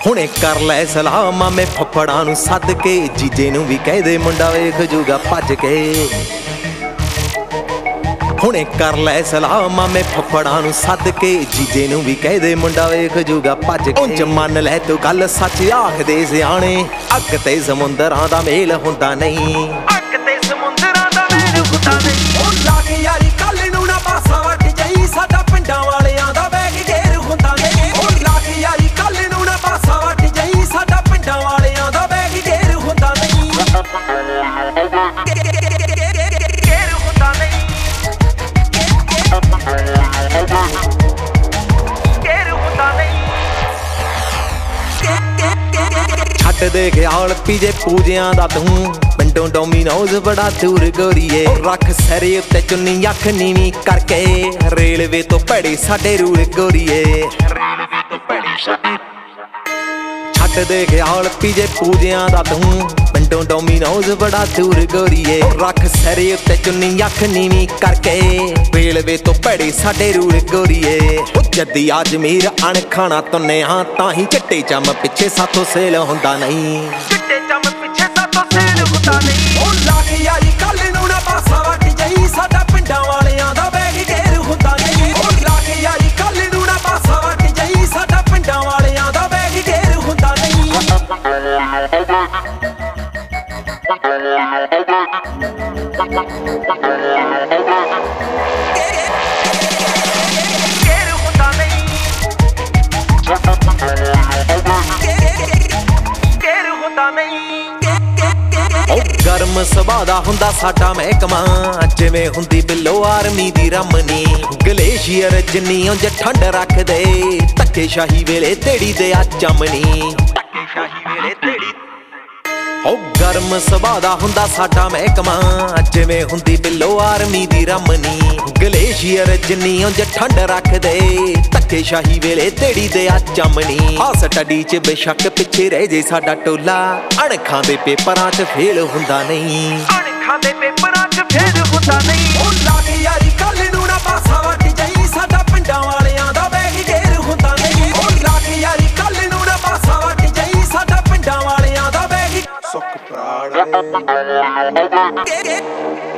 ਹੁਣੇ ਕਰ ਲੈ ਸਲਾਹ ਮਾਮੇ ਫੱਫੜਾਂ ਨੂੰ ਸੱਦ ਕੇ, ਜੀਜੇ ਨੂੰ ਵੀ ਕਹਿ ਦੇ ਮੁੰਡਾ ਵੇਖ ਜੂਗਾ ਭੱਜ ਕੇ। ਹੁਣੇ ਕਰ ਲੈ ਸਲਾਹ ਮਾਮੇ ਫੱਫੜਾਂ ਨੂੰ ਸੱਦ ਕੇ, ਜੀਜੇ ਨੂੰ ਵੀ ਕਹਿ ਦੇ ਮੁੰਡਾ ਵੇਖ ਜੂਗਾ ਭੱਜ ਕੇ। ਉਂਝ ਮੰਨ ਲੈ ਤੂੰ ਗੱਲ ਸੱਚ ਆਖਦੇ ਸਿਆਣੇ, ਅੱਗ ਤੇ ਸਮੁੰਦਰਾਂ ਦਾ ਮੇਲ ਹੁੰਦਾ ਨਹੀਂ, ਅੱਗ ਤੇ ਸਮੁੰਦਰਾਂ ਦਾ ਮੇਲ ਹੁੰਦਾ ਨਹੀਂ। ਉਹ ਲਾ ਕੇ ਯਾਰੀ ਕੱਲ ਨੂੰ ਨਾ ਪਾਸਾ ਵੱਟ ਜਾਈ, ਸਾਡਾ ਪਿੰਡਾਂ ਵਾਲਿਆਂ ਦਾ ਬੈਗ ਢੇਰ ਹੁੰਦਾ ਨਹੀਂ। ਉਹ ਲਾ ਕੇ ਯਾਰੀ ਕੱਲ ਨੂੰ ਨਾ ਪਾਸਾ ਵੱਟ ਜਾਈ, ਸਾਡਾ ਪਿੰਡਾਂ ਵਾਲਿਆਂ ਦਾ ਬੈਗ ਢੇਰ ਹੁੰਦਾ ਨਹੀਂ, ਢੇਰ ਹੁੰਦਾ ਨਹੀਂ, ਢੇਰ ਹੁੰਦਾ ਨਹੀਂ। ਛੱਡ ਦੇ ਖਿਆਲ ਪੀਜੇ ਪੂਜਿਆਂ ਦਾ ਤੂੰ, ਪਿੰਡੋਂ ਡੋਮੀਨੋਜ਼ ਬੜਾ ਦੂਰ ਗੋਰੀਏ। ਰੱਖ ਸਿਰੇ ਉੱਤੇ ਚੁੰਨੀ ਅੱਖ ਨੀਵੀਂ ਕਰਕੇ, ਰੇਲਵੇ ਤੋਂ ਭੈੜੇ ਸਾਡੇ ਰੂਲ ਗੋਰੀਏ, ਰੇਲਵੇ ਤੋਂ ਭੈੜੇ ਸਾਡੇ। ਛੱਡ ਦੇ ਖਿਆਲ ਪੀਜੇ ਪੂਜਿਆਂ ਦਾ ਤੂੰ, ਪਿੰਡੋਂ ਡੋਮੀਨੋਜ਼ ਬੜਾ ਦੂਰ ਗੋਰੀਏ। ਰੱਖ ਸਿਰੇ ਉੱਤੇ ਚੁੰਨੀ ਅੱਖ ਨੀਵੀਂ ਕਰਕੇ, ਰੇਲਵੇ ਤੋਂ ਭੈੜੇ ਸਾਡੇ ਰੂਲ ਗੋਰੀਏ। ਉਹ ਜੱਦੀ ਅਜਮੀਰ ਅਣਖਾਣਾ ਤੁੰਨਿਆ, ਤਾਂ ਹੀ ਚਿੱਟੇ ਚੰਮ ਪਿੱਛੇ ਸਾਥੋਂ ਸੇਲ ਹੁੰਦਾ ਨਹੀਂ, ਚਿੱਟੇ ਚੰਮ ਪਿੱਛੇ ਸਾਥੋਂ ਸੇਲ ਹੁੰਦਾ ਨਹੀਂ। ਉਹ ਲਾ ਕੇ ਯਾਰੀ ਕੱਲ ਨੂੰ ਨਾ ਪਾਸਾ ਵੱਟ ਜਾਈ, ਸਾਡਾ ਪਿੰਡਾਂ ਵਾਲਿਆਂ ਦਾ ਬੈਗ ਢੇਰ ਹੁੰਦਾ ਨਹੀਂ। ਉਹ ਲਾ ਕੇ ਯਾਰੀ ਕੱਲ ਨੂੰ ਨਾ ਪਾਸਾ ਵੱਟ ਜਾਈ, ਸਾਡਾ ਪਿੰਡਾਂ ਵਾਲਿਆਂ ਦਾ ਬੈਗ ਢੇਰ ਹੁੰਦਾ ਨਹੀਂ, ਢੇਰ ਹੁੰਦਾ ਨਹੀਂ, ਢੇਰ ਹੁੰਦਾ ਨਹੀਂ। ਉਹ ਗਰਮ ਸੁਭਾਅ ਦਾ ਹੁੰਦਾ ਸਾਡਾ ਮਹਿਕਮਾ, ਜਿਵੇਂ ਹੁੰਦੀ ਬਿੱਲੋ ਆਰਮੀ ਦੀ ਰਮਨੀ। ਗਲੇਸ਼ੀਅਰ ਜਿੰਨੀ ਉਂਝ ਠੰਡ ਰੱਖਦੇ, ਧੱਕੇਸ਼ਾਹੀ ਵੇਲੇ ਤੇੜੀ ਦੇ ਆ ਚਮਨੀ, ਧੱਕੇਸ਼ਾਹੀ ਵੇਲੇ ਤੇੜੀ। ਉਹ ਗਰਮ ਸੁਭਾਅ ਦਾ ਹੁੰਦਾ ਸਾਡਾ ਮਹਿਕਮਾ, ਜਿਵੇਂ ਹੁੰਦੀ ਬਿੱਲੋ ਆਰਮੀ ਦੀ ਰਮਨੀ। ਗਲੇਸ਼ੀਅਰ ਜਿੰਨੀ ਉਂਝ ਠੰਡ ਰੱਖਦੇ, ਧੱਕੇਸ਼ਾਹੀ ਵੇਲੇ ਤੇੜੀ ਦੇ ਆ ਚਮਨੀ। ਆ ਸਟੱਡੀ ਚ ਬੇਸ਼ੱਕ ਪਿੱਛੇ ਰਹਿ ਜੇ ਸਾਡਾ ਟੋਲਾ, ਅਣਖਾਂ ਦੇ ਪੇਪਰਾਂ ਚ ਫੇਲ ਹੁੰਦਾ ਨਹੀਂ, ਅਣਖਾਂ ਦੇ ਪੇਪਰਾਂ ਚ ਫੇਲ ਹੁੰਦਾ ਨਹੀਂ। ਉਹ ਲਾ ਕੇ ਯਾਰੀ ਕੱਲ ਨੂੰ ਨਾ ਪਾਸਾ ਵੱਟ ਜਾਈ, ਸਾਡਾ ਪਿੰਡਾਂ ਵਾਲਿਆਂ ਦਾ ਬੈਗ ਢੇਰ ਹੁੰਦਾ ਨਹੀਂ। ਉਹ ਲਾ ਕੇ ਯਾਰੀ ਕੱਲ ਨੂੰ ਨਾ ਪਾਸਾ ਵੱਟ ਜਾਈ, ਸਾਡਾ ਪਿੰਡਾਂ ਵਾਲਿਆਂ ਦਾ ਬੈਗ ਸੁੱਕ ਪ੍ਰਾਣ।